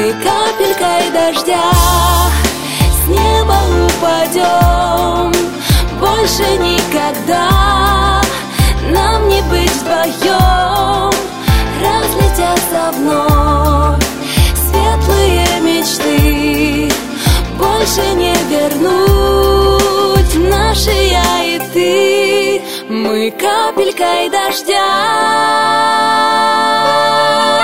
Мы капелькой дождя с неба упадем. Больше никогда нам не быть вдвоем. Разлетятся вновь светлые мечты, больше не вернуть наши я и ты. Мы капелькой дождя.